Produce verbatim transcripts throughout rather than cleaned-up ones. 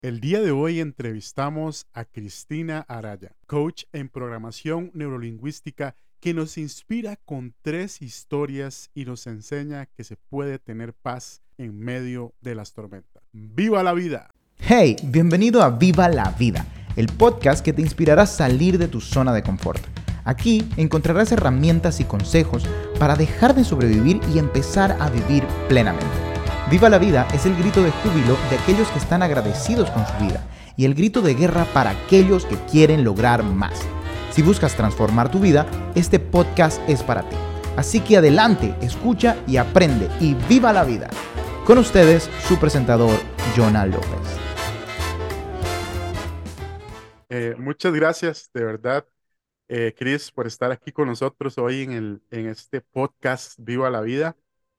El día de hoy entrevistamos a Cristina Araya, coach en programación neurolingüística, que nos inspira con tres historias y nos enseña que se puede tener paz en medio de las tormentas. ¡Viva la vida! Hey, bienvenido a Viva la Vida, el podcast que te inspirará a salir de tu zona de confort. Aquí encontrarás herramientas y consejos para dejar de sobrevivir y empezar a vivir plenamente. Viva la Vida es el grito de júbilo de aquellos que están agradecidos con su vida y el grito de guerra para aquellos que quieren lograr más. Si buscas transformar tu vida, este podcast es para ti. Así que adelante, escucha y aprende y viva la vida. Con ustedes, su presentador, Jonah López. Eh, muchas gracias, de verdad, eh, Chris, por estar aquí con nosotros hoy en, el, en este podcast Viva la Vida.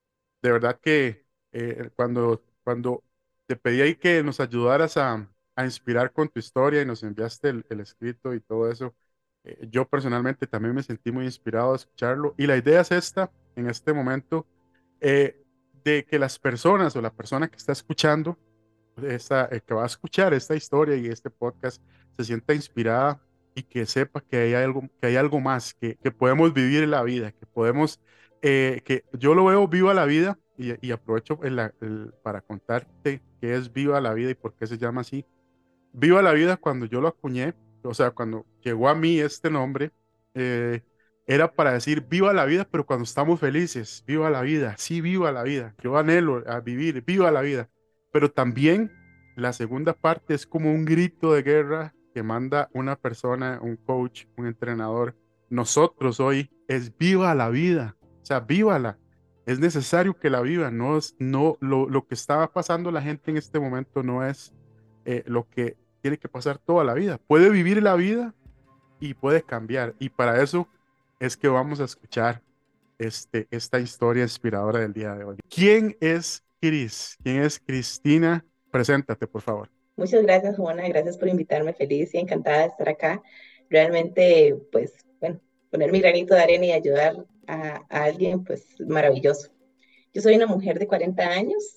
De verdad que eh, cuando, cuando te pedí ahí que nos ayudaras a, a inspirar con tu historia y nos enviaste el, el escrito y todo eso, eh, yo personalmente también me sentí muy inspirado a escucharlo. Y la idea es esta, en este momento, eh, de que las personas o la persona que está escuchando, esta, eh, que va a escuchar esta historia y este podcast, se sienta inspirada y que sepa que hay algo, que hay algo más, que, que podemos vivir la vida, que podemos, eh, que yo lo veo viva la vida y, y aprovecho el- el- para contarte qué es viva la vida y por qué se llama así. Viva la vida, cuando yo lo acuñé, o sea, cuando llegó a mí este nombre, eh, era para decir viva la vida, pero cuando estamos felices, viva la vida, sí, viva la vida. Yo anhelo a vivir, viva la vida. Pero también la segunda parte es como un grito de guerra que manda una persona, un coach, un entrenador. Nosotros hoy es viva la vida, o sea, vívala. Es necesario que la viva, no es, no, lo, lo que estaba pasando la gente en este momento no es eh, lo que tiene que pasar toda la vida. Puede vivir la vida y puede cambiar. Y para eso es que vamos a escuchar este, esta historia inspiradora del día de hoy. ¿Quién es Cris? ¿Quién es Cristina? Preséntate, por favor. Muchas gracias, Juana. Gracias por invitarme. Feliz y encantada de estar acá. Realmente, pues, bueno, poner mi granito de arena y ayudar a, a alguien, pues, maravilloso. Yo soy una mujer de cuarenta años,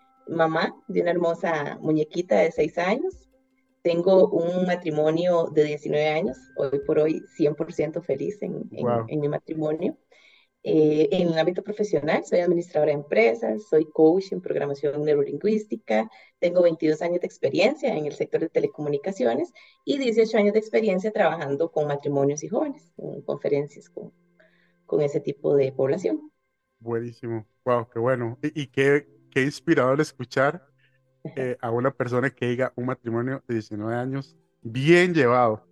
mamá de una hermosa muñequita de seis años. Tengo un matrimonio de diecinueve años, hoy por hoy cien por ciento feliz en, en, Wow, en mi matrimonio. Eh, en el ámbito profesional, soy administradora de empresas, soy coach en programación neurolingüística, tengo veintidós años de experiencia en el sector de telecomunicaciones y dieciocho años de experiencia trabajando con matrimonios y jóvenes, en conferencias con, con ese tipo de población. buenísimo. Wow, qué bueno. Y, y qué, qué inspirador escuchar eh, a una persona que diga un matrimonio de diecinueve años bien llevado.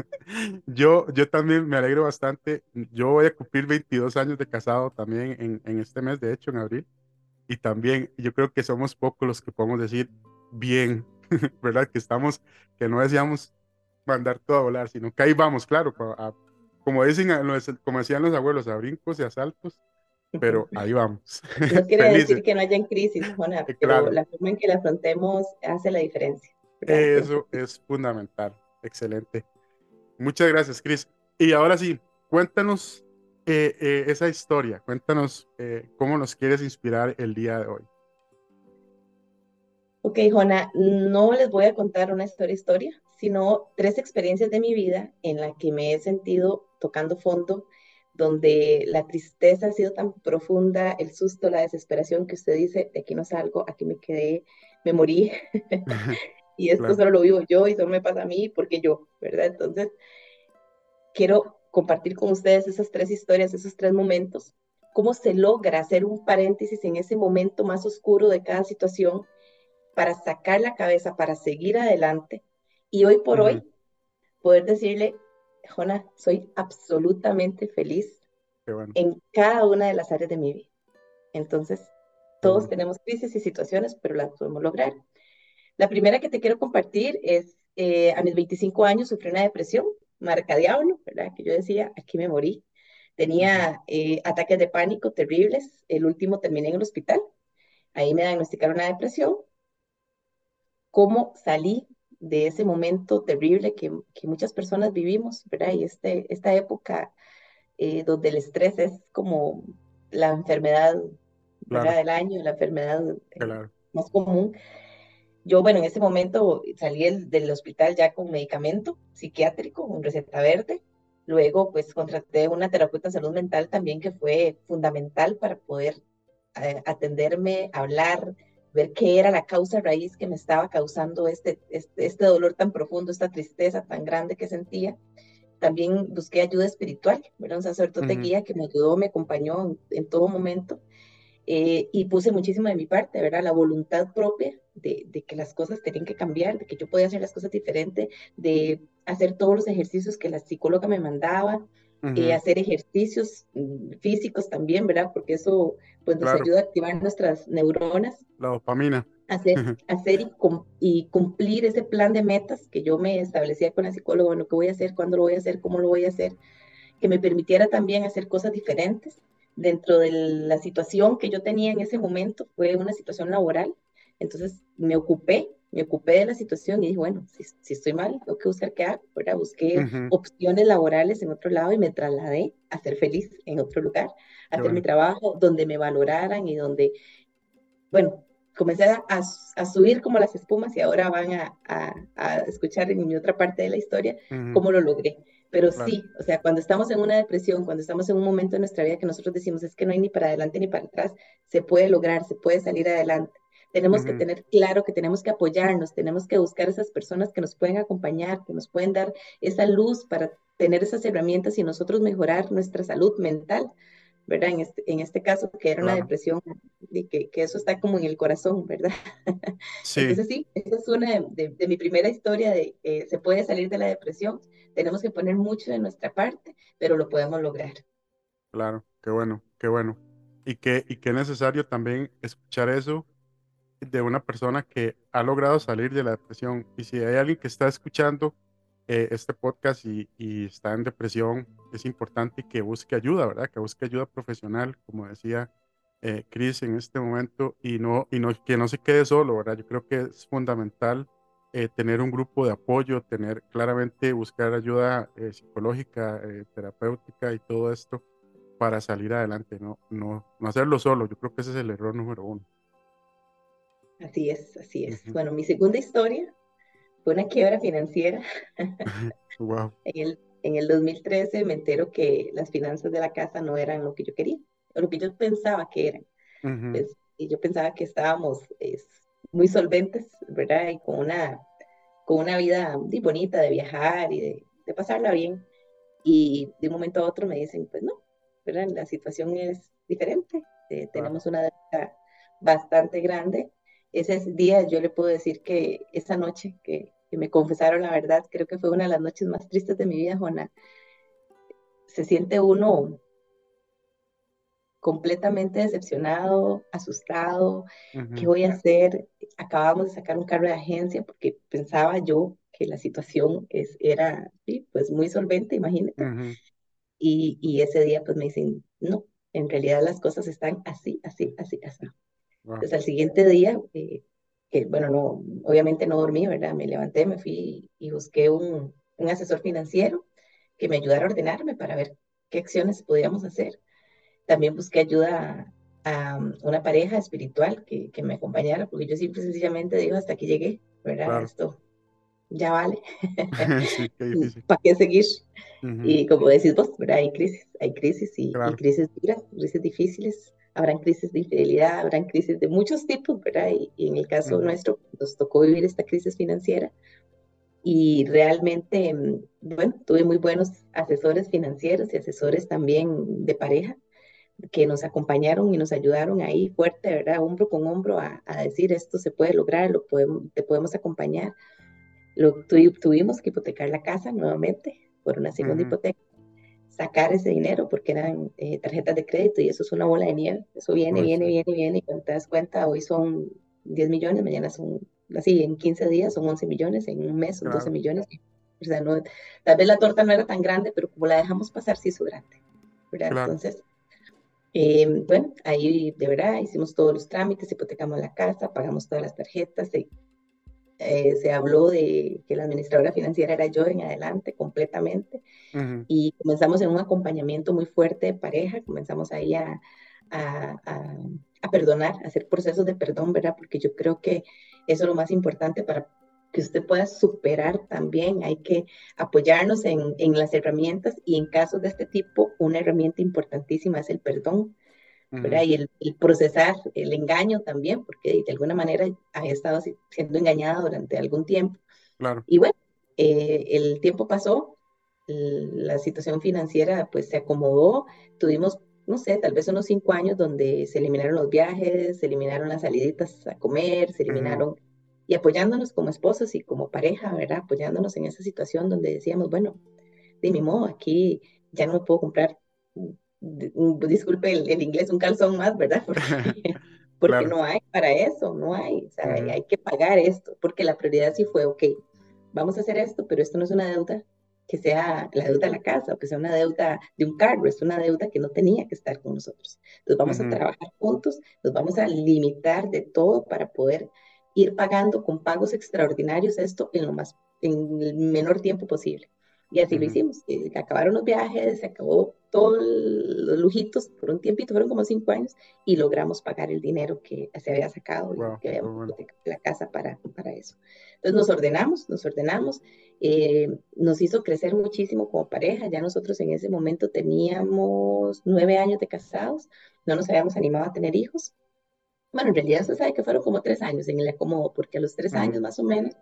Yo, yo también me alegro bastante. Yo voy a cumplir veintidós años de casado también en, en este mes, de hecho, en abril. Y también yo creo que somos pocos los que podemos decir bien, ¿verdad? Que estamos, que no deseamos mandar todo a volar, sino que ahí vamos, claro, co- a- como dicen, a los- como decían los abuelos, a brincos y a saltos, pero ahí vamos. No quiere decir Felices, que no hayan crisis, Juana, eh, pero claro, la forma en que la afrontemos hace la diferencia, ¿verdad? eso Entonces, es fundamental. Excelente. Muchas gracias, Chris. Y ahora sí, cuéntanos eh, eh, esa historia, cuéntanos eh, cómo nos quieres inspirar el día de hoy. ok, Jona, no les voy a contar una historia historia, sino tres experiencias de mi vida en la que me he sentido tocando fondo, donde la tristeza ha sido tan profunda, el susto, la desesperación que usted dice, de aquí no salgo, aquí me quedé, me morí, y esto Claro. solo lo vivo yo y solo me pasa a mí porque yo, ¿verdad? Entonces, quiero compartir con ustedes esas tres historias, esos tres momentos, cómo se logra hacer un paréntesis en ese momento más oscuro de cada situación para sacar la cabeza, para seguir adelante y hoy por Ujú, hoy poder decirle, Jona, soy absolutamente feliz qué bueno, en cada una de las áreas de mi vida. Entonces, qué todos bueno. tenemos crisis y situaciones, pero las podemos lograr. La primera que te quiero compartir es, eh, a mis veinticinco años sufrí una depresión, marca diablo, ¿verdad? Que yo decía, aquí me morí. Ujú, Tenía eh, ataques de pánico terribles, el último terminé en el hospital, ahí me diagnosticaron una depresión. ¿Cómo salí de ese momento terrible que, que muchas personas vivimos, ¿verdad? Y este, esta época eh, donde el estrés es como la enfermedad, ¿verdad? claro, Del año, la enfermedad eh, claro. más común. yo, bueno, en ese momento salí del, del hospital ya con medicamento psiquiátrico, con receta verde. Luego, pues, contraté una terapeuta de salud mental también que fue fundamental para poder eh, atenderme, hablar, ver qué era la causa raíz que me estaba causando este, este, este dolor tan profundo, esta tristeza tan grande que sentía. También busqué ayuda espiritual, era un sacerdote Ujú. guía que me ayudó, me acompañó en, en todo momento, eh, y puse muchísimo de mi parte, ¿verdad? La voluntad propia de, de, que las cosas tenían que cambiar, de que yo podía hacer las cosas diferentes, de hacer todos los ejercicios que la psicóloga me mandaba, eh, Ujú. hacer ejercicios mm, físicos también, ¿verdad? Porque eso pues nos Claro, ayuda a activar nuestras neuronas, la dopamina. hacer, hacer y, cum, y, cumplir ese plan de metas que yo me establecía con la psicóloga, bueno, qué voy a hacer, cuándo lo voy a hacer, cómo lo voy a hacer, que me permitiera también hacer cosas diferentes. Dentro de la situación que yo tenía en ese momento, fue una situación laboral, entonces me ocupé, me ocupé de la situación y dije, bueno, si, si estoy mal, tengo que buscar qué hago, ¿verdad? Busqué Ujú. opciones laborales en otro lado y me trasladé a ser feliz en otro lugar, a Qué hacer mi bueno. trabajo donde me valoraran y donde, bueno, comencé a, a, subir como las espumas y ahora van a, a, a, escuchar en mi otra parte de la historia Ujú. cómo lo logré. Pero Claro. sí, o sea, cuando estamos en una depresión, cuando estamos en un momento de nuestra vida que nosotros decimos es que no hay ni para adelante ni para atrás, se puede lograr, se puede salir adelante. Tenemos que Ujú. tener claro que tenemos que apoyarnos, tenemos que buscar esas personas que nos pueden acompañar, que nos pueden dar esa luz para tener esas herramientas y nosotros mejorar nuestra salud mental, ¿verdad? En este, en este caso, que era una Claro. depresión, y que, que eso está como en el corazón, ¿verdad? Sí, Entonces sí, esa es una de, de, de mi primera historia de eh, se puede salir de la depresión, tenemos que poner mucho de nuestra parte, pero lo podemos lograr. claro. Qué bueno, qué bueno. Y qué, y qué necesario también escuchar eso de una persona que ha logrado salir de la depresión. Y si hay alguien que está escuchando eh, este podcast y, y está en depresión, es importante que busque ayuda, ¿verdad? Que busque ayuda profesional, como decía eh, Chris en este momento, y no, y no, que no se quede solo, ¿verdad? Yo creo que es fundamental eh, tener un grupo de apoyo, tener claramente, buscar ayuda eh, psicológica, eh, terapéutica y todo esto para salir adelante, ¿no? No, no hacerlo solo. Yo creo que ese es el error número uno. Así es, así es. Ujú. Bueno, mi segunda historia fue una quiebra financiera. Wow. En el, en el dos mil trece me entero que las finanzas de la casa no eran lo que yo quería, o lo que yo pensaba que eran. Ujú. Pues, y yo pensaba que estábamos es, muy solventes, ¿verdad? Y con una, con una vida muy bonita de viajar y de, de pasarla bien. Y de un momento a otro me dicen, pues no, ¿verdad? La situación es diferente, eh, Claro. tenemos una deuda bastante grande. Ese día yo le puedo decir que esa noche que, que me confesaron la verdad, creo que fue una de las noches más tristes de mi vida, Juana. Se siente uno completamente decepcionado, asustado. ¿Qué Ujú. voy a hacer? Acabamos de sacar un carro de agencia porque pensaba yo que la situación es, era, sí, pues muy solvente, imagínate. Ujú. Y, y ese día pues me dicen, no, en realidad las cosas están así, así, así, así. Wow. Entonces al siguiente día, eh, que bueno, no, obviamente no dormí, ¿verdad? Me levanté, me fui y busqué un, un asesor financiero que me ayudara a ordenarme para ver qué acciones podíamos hacer. También busqué ayuda a, a una pareja espiritual que, que me acompañara, porque yo simple y sencillamente digo, hasta aquí llegué, ¿verdad? Claro. Esto ya vale, Sí, qué difícil. ¿para qué seguir? Ujú. Y como decís vos, ¿verdad? Hay crisis, hay crisis y, y Claro. crisis duras, crisis difíciles, habrán crisis de infidelidad, habrán crisis de muchos tipos, ¿verdad? Y, y en el caso Ujú. nuestro nos tocó vivir esta crisis financiera y realmente, mm, bueno, tuve muy buenos asesores financieros y asesores también de pareja que nos acompañaron y nos ayudaron ahí fuerte, ¿verdad? Hombro con hombro a, a decir esto se puede lograr, lo podemos, te podemos acompañar. Lo, tu, tuvimos que hipotecar la casa nuevamente por una segunda Ujú. hipoteca, sacar ese dinero porque eran eh, tarjetas de crédito y eso es una bola de nieve. Eso viene, Pues viene, sí. viene, viene y cuando te das cuenta, hoy son diez millones, mañana son, así, en quince días son once millones, en un mes son doce Claro. millones. O sea, no, tal vez la torta no era tan grande, pero como la dejamos pasar, sí hizo grande, ¿verdad? Claro. Entonces, eh, bueno, ahí de verdad hicimos todos los trámites, hipotecamos la casa, pagamos todas las tarjetas, se, eh, se habló de que la administradora financiera era yo en adelante completamente Ujú. y comenzamos en un acompañamiento muy fuerte de pareja, comenzamos ahí a, a, a, a perdonar, a hacer procesos de perdón, ¿verdad? Porque yo creo que Eso es lo más importante para que usted pueda superar también. Hay que apoyarnos en, en las herramientas y en casos de este tipo, una herramienta importantísima es el perdón, ¿verdad? Ujú, Y el, el procesar el engaño también, porque de alguna manera ha estado siendo engañada durante algún tiempo. claro. Y bueno, eh, el tiempo pasó, la situación financiera pues se acomodó, tuvimos, no sé, tal vez unos cinco años donde se eliminaron los viajes, se eliminaron las saliditas a comer, se Ujú, eliminaron, y apoyándonos como esposos y como pareja, ¿verdad? Apoyándonos en esa situación donde decíamos, bueno, de mi modo, aquí ya no me puedo comprar, disculpe el, el inglés, un calzón más, ¿verdad? Porque, porque claro. no hay para eso, no hay, o sea, hay, Ujú, hay que pagar esto, porque la prioridad sí fue, ok, vamos a hacer esto, pero esto no es una deuda que sea la deuda de la casa o que sea una deuda de un carro, es una deuda que no tenía que estar con nosotros. Entonces vamos a ujú, trabajar juntos, nos vamos a limitar de todo para poder ir pagando con pagos extraordinarios esto en lo más, en el menor tiempo posible. Y así lo ujú, hicimos. Eh, acabaron los viajes, se acabó todos los lujitos por un tiempito, fueron como cinco años, y logramos pagar el dinero que se había sacado y wow, que qué habíamos bueno. hipotecado la casa para, para eso. Entonces nos ordenamos, nos ordenamos, eh, nos hizo crecer muchísimo como pareja. Ya nosotros en ese momento teníamos nueve años de casados, no nos habíamos animado a tener hijos. Bueno, en realidad se sabe que fueron como tres años en el acomodo, porque a los tres Ujú, años más o menos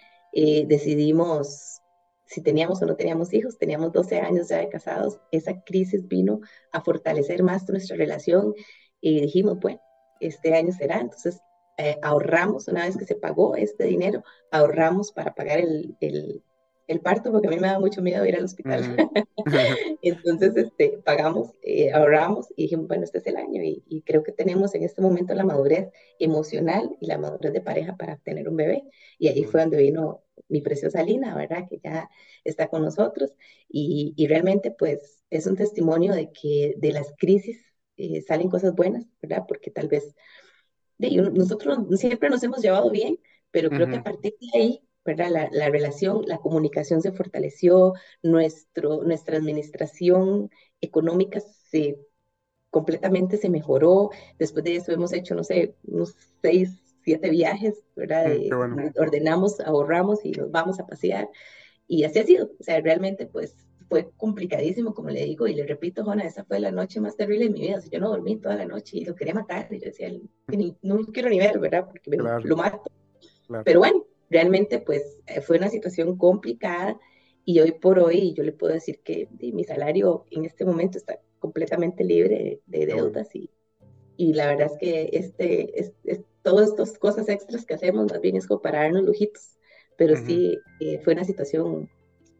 eh, decidimos si teníamos o no teníamos hijos, teníamos doce años ya de casados, esa crisis vino a fortalecer más nuestra relación y dijimos, bueno, este año será, entonces eh, ahorramos, una vez que se pagó este dinero, ahorramos para pagar el, el, el parto, porque a mí me da mucho miedo ir al hospital. ujú. Entonces, este, pagamos, eh, ahorramos y dijimos, bueno, este es el año y, y, creo que tenemos en este momento la madurez emocional y la madurez de pareja para tener un bebé. Y ahí fue Bueno, donde vino mi preciosa Lina, ¿verdad? Que ya está con nosotros y, y realmente pues es un testimonio de que de las crisis eh, salen cosas buenas, ¿verdad? Porque tal vez de, nosotros siempre nos hemos llevado bien, pero creo que a ujú, partir de ahí, ¿verdad? La, la relación, la comunicación se fortaleció, nuestro, nuestra administración económica se completamente se mejoró. Después de eso hemos hecho, no sé, unos seis, siete viajes, ¿verdad? mm, qué De, bueno. ordenamos, ahorramos y nos vamos a pasear. Y así ha sido. O sea, realmente pues fue complicadísimo, como le digo, y le repito, Jona, esa fue la noche más terrible de mi vida. O sea, yo no dormí toda la noche y lo quería matar. Y yo decía, ni, no quiero ni ver, ¿verdad? Porque me, Claro, lo mato. claro. Pero bueno, realmente pues eh, fue una situación complicada y hoy por hoy yo le puedo decir que sí, mi salario en este momento está completamente libre de, de Qué bueno. deudas y, y la verdad es que este, es, es, todas estas cosas extras que hacemos más bien es como para darnos lujitos, pero Ujú, sí eh, fue una situación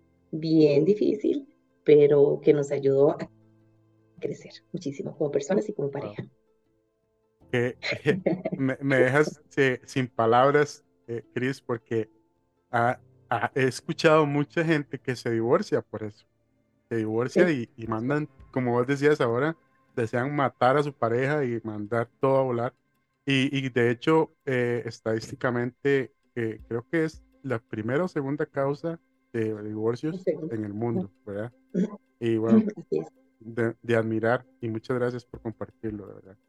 bien difícil, pero que nos ayudó a crecer muchísimo como personas y como wow. pareja. Que, me, me dejas eh, sin palabras, eh, Chris, porque ah, ah, he escuchado mucha gente que se divorcia por eso. Se divorcia Sí, y, y mandan, como vos decías ahora, desean matar a su pareja y mandar todo a volar. Y, y de hecho, eh, estadísticamente, eh, creo que es la primera o segunda causa de un divorcios segundo. en el mundo, ¿verdad? Y bueno, Así es. de, de admirar y muchas gracias por compartirlo, de verdad.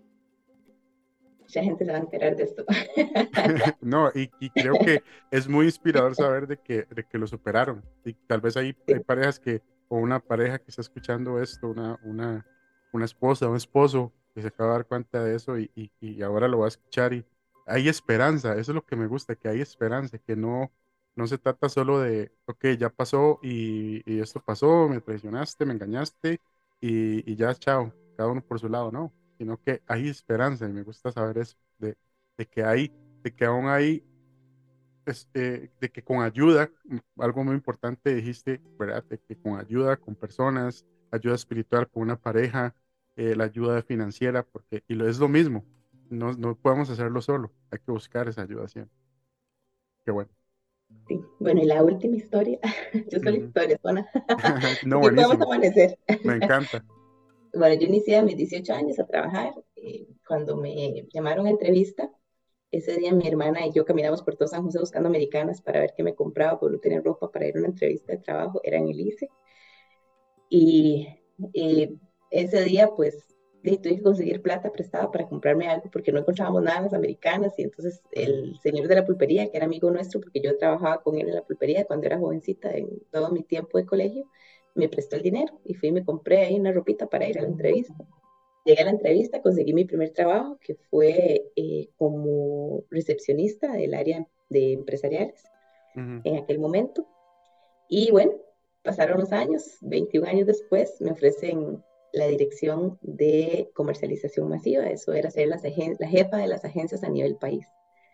Mucha gente se va a enterar de esto. No, y, y creo que es muy inspirador saber de que, de que lo superaron. Y tal vez hay, hay Sí, parejas que, o una pareja que está escuchando esto, una, una, una esposa, un esposo que se acaba de dar cuenta de eso y, y, y ahora lo va a escuchar y hay esperanza, eso es lo que me gusta, que hay esperanza, que no, no se trata solo de, ok, ya pasó y, y esto pasó, me traicionaste, me engañaste y, y ya, chao, cada uno por su lado, no, sino que hay esperanza y me gusta saber eso, de, de que hay de que aún hay, es, eh, de que con ayuda, mm, algo muy importante dijiste, ¿verdad? De que con ayuda, con personas, ayuda espiritual, con una pareja, eh, la ayuda financiera, porque, y lo es lo mismo, no, no podemos hacerlo solo, hay que buscar esa ayuda siempre. Qué bueno. sí. Bueno, y la última historia, yo soy la Ujú. historia, Juana. No, Aquí podemos buenísimo, amanecer. me encanta. Bueno, yo inicié a mis dieciocho años a trabajar. Eh, cuando me llamaron a entrevista, ese día mi hermana y yo caminamos por todo San José buscando americanas para ver qué me compraba, porque no tenía ropa para ir a una entrevista de trabajo, era en el I C E. Y eh, ese día, pues, y tuve que conseguir plata prestada para comprarme algo porque no encontrábamos nada en las americanas. Y entonces el señor de la pulpería, que era amigo nuestro, porque yo trabajaba con él en la pulpería cuando era jovencita, en todo mi tiempo de colegio, me prestó el dinero y fui y me compré ahí una ropita para ir a la entrevista. Llegué a la entrevista, conseguí mi primer trabajo, que fue eh, como recepcionista del área de empresariales Ujú, en aquel momento. Y bueno, pasaron los años, veintiún años después, me ofrecen la dirección de comercialización masiva. Eso era ser las agen- la jefa de las agencias a nivel país.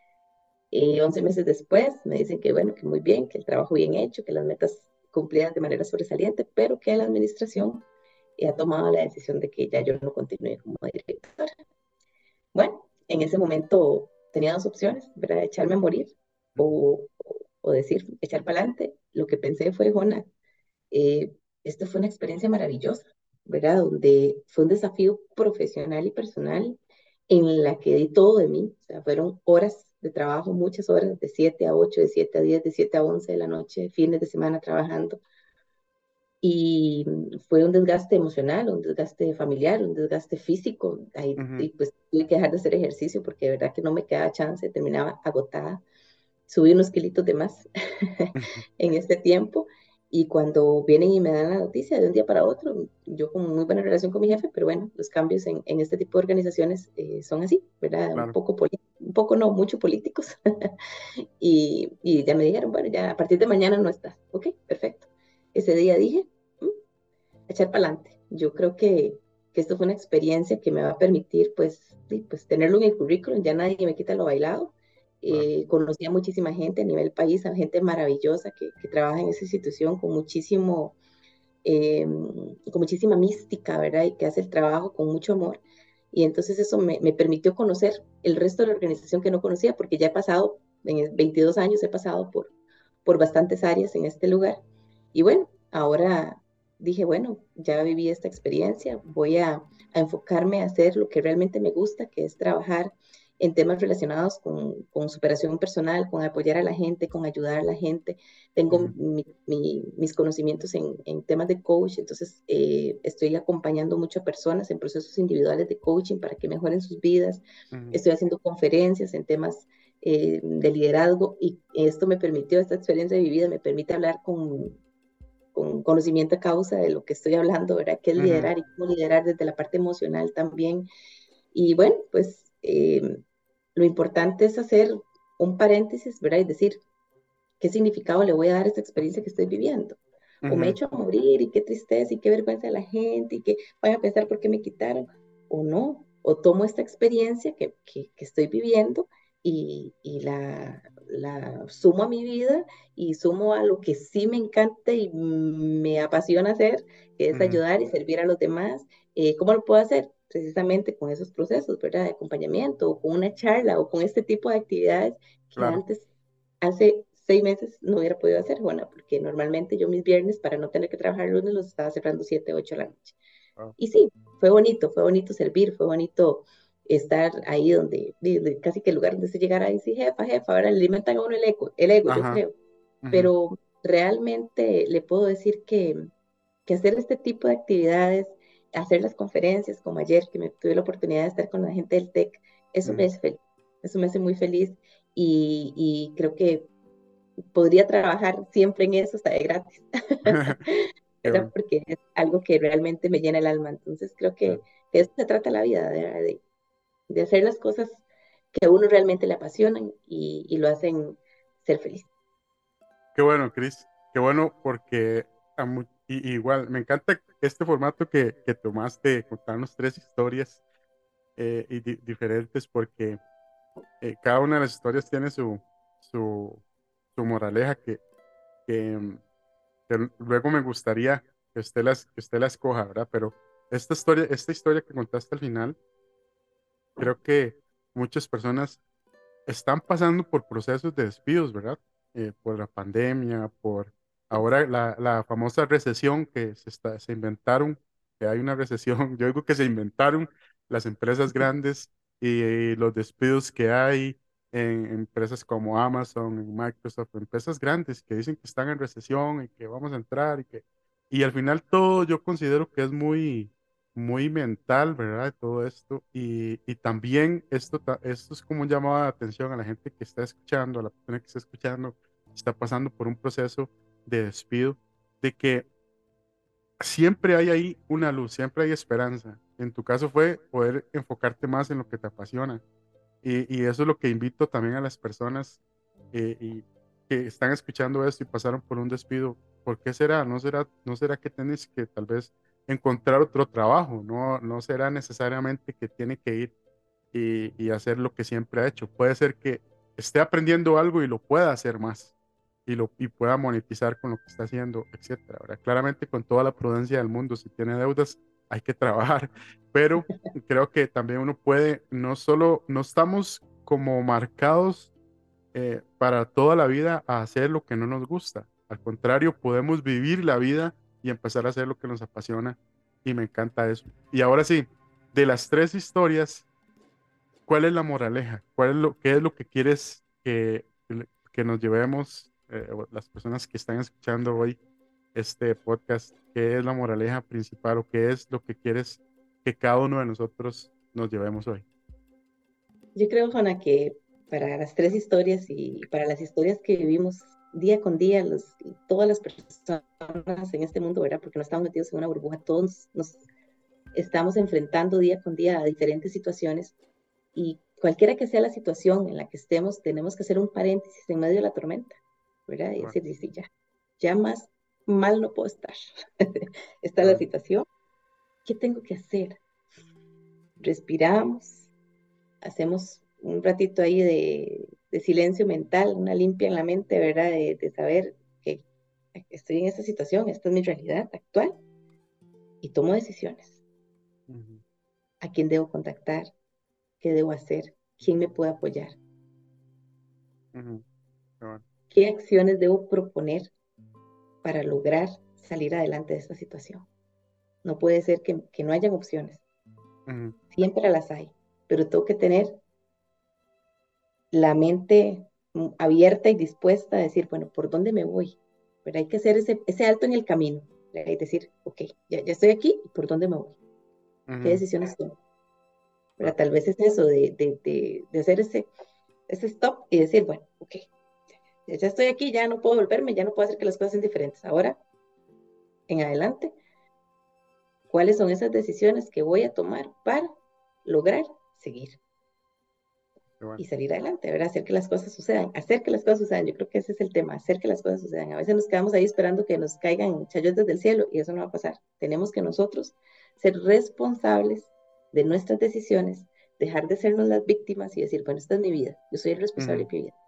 Y once meses después me dicen que bueno, que muy bien, que el trabajo bien hecho, que las metas cumplidas de manera sobresaliente, pero que la administración ha tomado la decisión de que ya yo no continúe como directora. Bueno, en ese momento tenía dos opciones, ¿verdad? Echarme a morir o, o decir, echar para adelante. Lo que pensé fue, Jona, eh, esto fue una experiencia maravillosa, ¿verdad? Donde fue un desafío profesional y personal en la que di todo de mí. O sea, fueron horas de trabajo, muchas horas, de siete a ocho, de siete a diez, de siete a once de la noche, fines de semana trabajando. Y fue un desgaste emocional, un desgaste familiar, un desgaste físico. Ahí, ujú, y pues tuve que dejar de hacer ejercicio porque de verdad que no me quedaba chance, terminaba agotada. Subí unos kilitos de más ujú. en este tiempo. Y cuando vienen y me dan la noticia de un día para otro, yo con muy buena relación con mi jefe, pero bueno, los cambios en, en este tipo de organizaciones eh, son así, ¿verdad? Un Claro. poco, un poco no, mucho políticos. y, y ya me dijeron, bueno, ya a partir de mañana no estás. Ok, perfecto. Ese día dije, "Mm, echar para adelante. Yo creo que, que esto fue una experiencia que me va a permitir, pues, sí, pues tenerlo en el currículum, ya nadie me quita lo bailado. Claro. Eh, conocí a muchísima gente a nivel país, a gente maravillosa que, que trabaja en esa institución con muchísimo, eh, con muchísima mística, ¿verdad? Y que hace el trabajo con mucho amor. Y entonces eso me, me permitió conocer el resto de la organización que no conocía, porque ya he pasado, en veintidós años he pasado por, por bastantes áreas en este lugar. Y bueno, ahora dije, bueno, ya viví esta experiencia, voy a, a enfocarme a hacer lo que realmente me gusta, que es trabajar en temas relacionados con, con superación personal, con apoyar a la gente, con ayudar a la gente. Tengo Ujú, mi, mi, mis conocimientos en, en, temas de coach, entonces eh, estoy acompañando mucho a personas en procesos individuales de coaching para que mejoren sus vidas. ujú. Estoy haciendo conferencias en temas eh, de liderazgo y esto me permitió, esta experiencia de mi vida me permite hablar con, con conocimiento a causa de lo que estoy hablando, ¿verdad? ¿Qué es Ujú, liderar y cómo liderar desde la parte emocional también? Y bueno, pues eh, lo importante es hacer un paréntesis, ¿verdad? Y decir, ¿qué significado le voy a dar a esta experiencia que estoy viviendo? O me ujú. echo a morir y qué tristeza y qué vergüenza de la gente y que van a pensar por qué me quitaron, o no, o tomo esta experiencia que, que, que estoy viviendo y, y la, la, sumo a mi vida y sumo a lo que sí me encanta y me apasiona hacer, que es Ujú, ayudar y servir a los demás. Eh, ¿Cómo lo puedo hacer? Precisamente con esos procesos, ¿verdad? De acompañamiento, o con una charla, o con este tipo de actividades que claro. antes, hace seis meses, no hubiera podido hacer, bueno, porque normalmente yo mis viernes, para no tener que trabajar lunes, los estaba cerrando siete, ocho de la noche. Wow. Y sí, fue bonito, fue bonito servir, fue bonito estar ahí donde, de, de, casi que el lugar donde se llegara y sí, jefa, jefa, ahora le alimentan a uno el ego, el ego, yo Ajá. creo. Ujú, Pero realmente le puedo decir que, que hacer este tipo de actividades, hacer las conferencias como ayer, que me tuve la oportunidad de estar con la gente del TEC, eso me ujú. hace feliz, eso me hace muy feliz y, y creo que podría trabajar siempre en eso hasta de gratis, Qué ¿verdad? bueno. Porque es algo que realmente me llena el alma. Entonces creo que Claro. de eso se trata la vida, de, de, de hacer las cosas que a uno realmente le apasionan y, y lo hacen ser feliz. Qué bueno, Chris. Qué bueno porque a mu- y- igual me encanta este formato que, que tomaste, contarnos tres historias eh, y di- diferentes porque eh, cada una de las historias tiene su, su, su moraleja que, que, mm, que luego me gustaría que usted las, que usted la escoja, ¿verdad? Pero esta historia, esta historia que contaste al final, creo que muchas personas están pasando por procesos de despidos, ¿verdad? Eh, por la pandemia, por ahora la, la famosa recesión que se, está, se inventaron, que hay una recesión, yo digo que se inventaron las empresas grandes y, los despidos que hay en empresas como Amazon, en Microsoft, empresas grandes que dicen que están en recesión y que vamos a entrar y que... Y al final todo yo considero que es muy, muy mental, ¿verdad? Todo esto. Y, y también esto, ta- esto es como un llamado de atención a la gente que está escuchando, a la persona que está escuchando, está pasando por un proceso de despido, de que siempre hay ahí una luz, siempre hay esperanza. En tu caso fue poder enfocarte más en lo que te apasiona. Y, y eso es lo que invito también a las personas eh, y que están escuchando esto y pasaron por un despido. ¿Por qué será? ¿No será, no será que tienes que tal vez encontrar otro trabajo? No, no será necesariamente que tiene que ir y, y hacer lo que siempre ha hecho. Puede ser que esté aprendiendo algo y lo pueda hacer más y, lo, y pueda monetizar con lo que está haciendo, etcétera, ¿verdad? Claramente con toda la prudencia del mundo, si tiene deudas, hay que trabajar, pero creo que también uno puede, no solo, no estamos como marcados eh, para toda la vida a hacer lo que no nos gusta. Al contrario, podemos vivir la vida y empezar a hacer lo que nos apasiona y me encanta eso. Y ahora sí, de las tres historias, ¿cuál es la moraleja? ¿Cuál es lo, qué es lo que quieres que, que nos llevemos eh, o las personas que están escuchando hoy este podcast? ¿Qué es la moraleja principal o qué es lo que quieres que cada uno de nosotros nos llevemos hoy? Yo creo, Juana, que para las tres historias y para las historias que vivimos día con día, los, todas las personas en este mundo, ¿verdad? Porque no estamos metidos en una burbuja, todos nos estamos enfrentando día con día a diferentes situaciones y cualquiera que sea la situación en la que estemos, tenemos que hacer un paréntesis en medio de la tormenta, ¿verdad? Y Bueno, decir, dice, ya, ya más mal no puedo estar. Esta es la bueno, situación. ¿Qué tengo que hacer? Respiramos, hacemos un ratito ahí de, de silencio mental, una limpia en la mente, ¿verdad? De, de saber que estoy en esta situación, esta es mi realidad actual y tomo decisiones. ujú, ¿A quién debo contactar? ¿Qué debo hacer? ¿Quién me puede apoyar? ujú, bueno, ¿Qué acciones debo proponer para lograr salir adelante de esta situación? No puede ser que, que no hayan opciones. ujú, Siempre las hay, pero tengo que tener la mente mm, abierta y dispuesta a decir, bueno, ¿por dónde me voy? Pero hay que hacer ese, ese alto en el camino, ¿verdad? Y decir, ok, ya, ya estoy aquí, ¿por dónde me voy? ¿Qué ujú, decisiones tomo? ¿Verdad? bueno, Tal vez es eso, de, de, de, de hacer ese, ese stop y decir, bueno, ok, ya, ya estoy aquí, ya no puedo volverme, ya no puedo hacer que las cosas sean diferentes. Ahora, en adelante, ¿cuáles son esas decisiones que voy a tomar para lograr seguir qué bueno, y salir adelante, ¿verdad? Hacer que las cosas sucedan, hacer que las cosas sucedan. Yo creo que ese es el tema, hacer que las cosas sucedan. A veces nos quedamos ahí esperando que nos caigan chayotes del cielo y eso no va a pasar. Tenemos que nosotros ser responsables de nuestras decisiones, dejar de sernos las víctimas y decir, bueno, esta es mi vida, yo soy el responsable ujú, de mi vida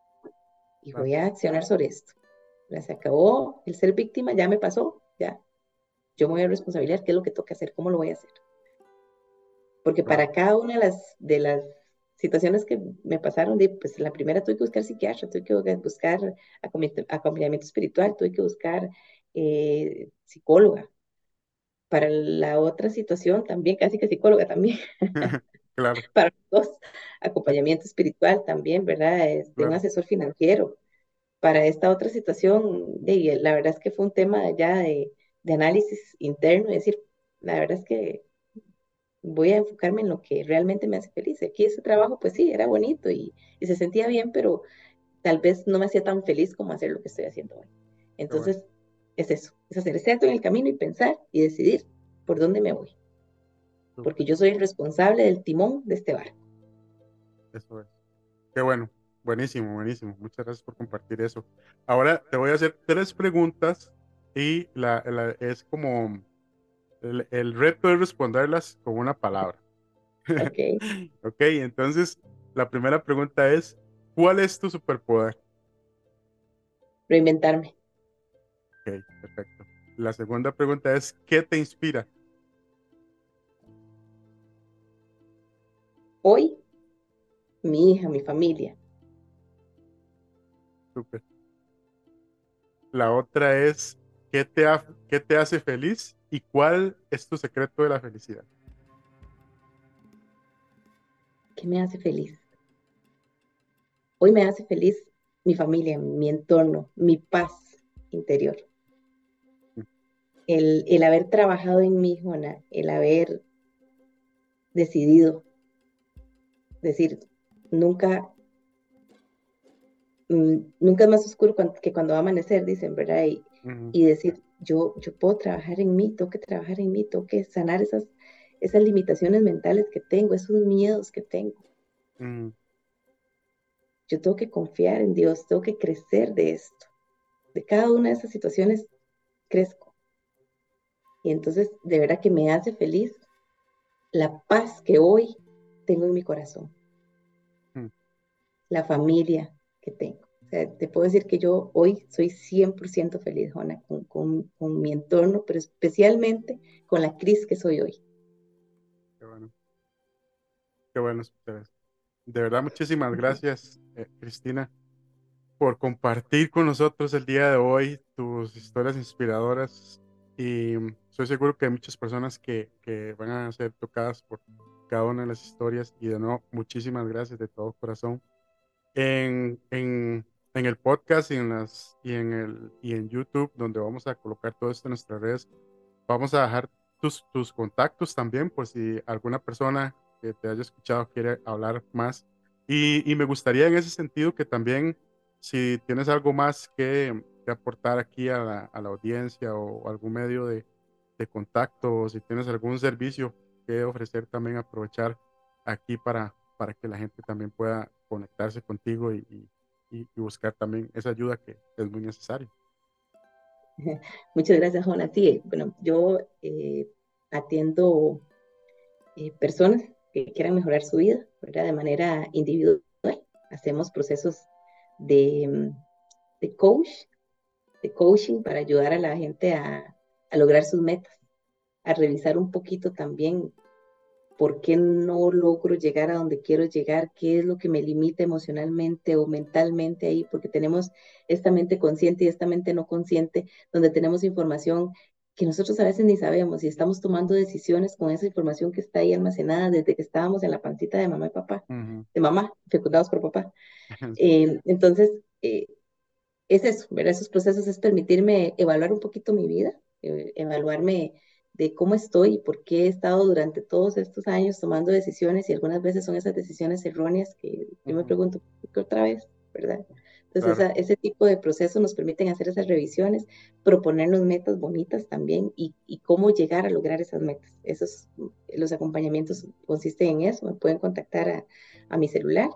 y claro, voy a accionar sobre esto. Ya se acabó el ser víctima, ya me pasó, ya. Yo me voy a responsabilizar qué es lo que toca hacer, cómo lo voy a hacer. Porque claro, para cada una de las, de las situaciones que me pasaron, de, pues la primera tuve que buscar psiquiatra, tuve que buscar acompañamiento espiritual, tuve que buscar eh, psicóloga. Para la otra situación también, casi que psicóloga también, claro, para los dos, acompañamiento espiritual también, ¿verdad? Este, un claro, asesor financiero. Para esta otra situación, de, la verdad es que fue un tema ya de, de análisis interno, es decir, la verdad es que voy a enfocarme en lo que realmente me hace feliz. Aquí ese trabajo, pues sí, era bonito y, y se sentía bien, pero tal vez no me hacía tan feliz como hacer lo que estoy haciendo hoy. qué bueno, Entonces, es eso, es hacer ese acto en el camino y pensar y decidir por dónde me voy, porque súper, yo soy el responsable del timón de este barco. eso es. Qué bueno, buenísimo, buenísimo. Muchas gracias por compartir eso. Ahora te voy a hacer tres preguntas y la, la- es como el, el reto es responderlas con una palabra. Ok, Ok, entonces la primera pregunta es, ¿cuál es tu superpoder? reinventarme. Ok, perfecto. La segunda pregunta es, ¿qué te inspira? Hoy, mi hija, mi familia. Súper. La otra es, ¿qué te, ha- qué te hace feliz y cuál es tu secreto de la felicidad? ¿Qué me hace feliz? Hoy me hace feliz mi familia, mi entorno, mi paz interior. el, el haber trabajado en mí, Jona, el haber decidido decir, nunca, mm, nunca es más oscuro cuan- que cuando va a amanecer, dicen, ¿verdad? Y, Ujú, y decir, yo, yo puedo trabajar en mí, tengo que trabajar en mí, tengo que sanar esas, esas limitaciones mentales que tengo, esos miedos que tengo. ujú, Yo tengo que confiar en Dios, tengo que crecer de esto. De cada una de esas situaciones crezco. Y entonces, de verdad que me hace feliz la paz que hoy tengo en mi corazón, ujú. la familia que tengo. O sea, te puedo decir que yo hoy soy cien por ciento feliz, Jona, con, con, con mi entorno, pero especialmente con la Cris que soy hoy. Qué bueno, qué bueno escuchar eso. De verdad, muchísimas gracias, eh, Cristina, por compartir con nosotros el día de hoy tus historias inspiradoras. Y mm, estoy seguro que hay muchas personas que, que van a ser tocadas por cada una de las historias. Y de nuevo, muchísimas gracias de todo corazón. En, en, en el podcast y en las y en el y en YouTube, donde vamos a colocar todo esto en nuestras redes, vamos a dejar tus, tus contactos también, por si alguna persona que te haya escuchado quiere hablar más. Y, y me gustaría en ese sentido que también, si tienes algo más que, que aportar aquí a la, a la audiencia o algún medio de, de contacto, o si tienes algún servicio que ofrecer, también aprovechar aquí para, para que la gente también pueda conectarse contigo y, y, y y buscar también esa ayuda que es muy necesaria. Muchas gracias, Jona. Sí, bueno, yo eh, atiendo eh, personas que quieran mejorar su vida, ¿verdad? De manera individual. Hacemos procesos de, mm, de coach, de coaching para ayudar a la gente a, a lograr sus metas, a revisar un poquito también por qué no logro llegar a donde quiero llegar, qué es lo que me limita emocionalmente o mentalmente ahí, porque tenemos esta mente consciente y esta mente no consciente, donde tenemos información que nosotros a veces ni sabemos y estamos tomando decisiones con esa información que está ahí almacenada desde que estábamos en la pancita de mamá y papá, Ujú. de mamá, fecundados por papá. Eh, entonces, eh, es eso, ver esos procesos es permitirme evaluar un poquito mi vida, eh, evaluarme de cómo estoy y por qué he estado durante todos estos años tomando decisiones y algunas veces son esas decisiones erróneas que yo me Ujú. pregunto, ¿por qué otra vez? ¿Verdad? Entonces, Claro. esa- ese tipo de procesos nos permiten hacer esas revisiones, proponernos metas bonitas también y, y cómo llegar a lograr esas metas. Esos, los acompañamientos consisten en eso, me pueden contactar a, a mi celular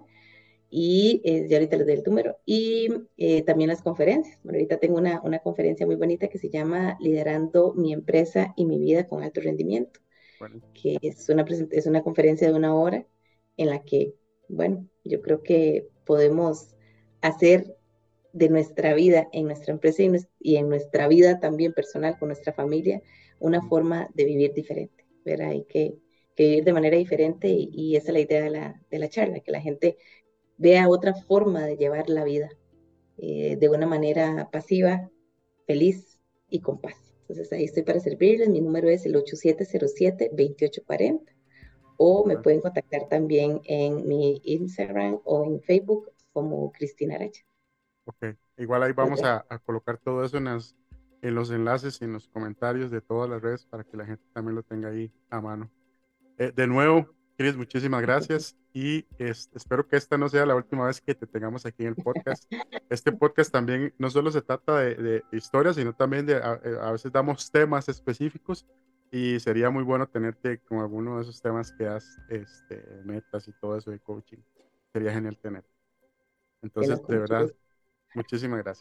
y eh, ya ahorita les doy el número. Y eh, también las conferencias. Bueno, ahorita tengo una, una conferencia muy bonita que se llama Liderando mi empresa y mi vida con alto rendimiento, Bueno. que es una, es una conferencia de una hora en la que, bueno, yo creo que podemos hacer de nuestra vida en nuestra empresa y, y en nuestra vida también personal con nuestra familia una forma de vivir diferente, ¿verdad? Hay que, que vivir de manera diferente y, y esa es la idea de la, de la charla, que la gente vea otra forma de llevar la vida eh, de una manera pasiva, feliz y con paz. Entonces ahí estoy para servirles. Mi número es el ocho siete cero siete, dos ocho cuatro cero o me Bueno, pueden contactar también en mi Instagram o en Facebook como Cristina Aracha. ok. Igual ahí vamos ¿Verdad? a, a colocar todo eso en las, en los enlaces y en los comentarios de todas las redes para que la gente también lo tenga ahí a mano. Eh, de nuevo, Chris, muchísimas gracias y es- espero que esta no sea la última vez que te tengamos aquí en el podcast. Este podcast también no solo se trata de, de historias, sino también de, a, eh, a veces damos temas específicos y sería muy bueno tenerte con alguno de esos temas que das, este, metas y todo eso de coaching. Sería genial tener. Bueno, Entonces, con de mucho verdad, gusto. muchísimas gracias.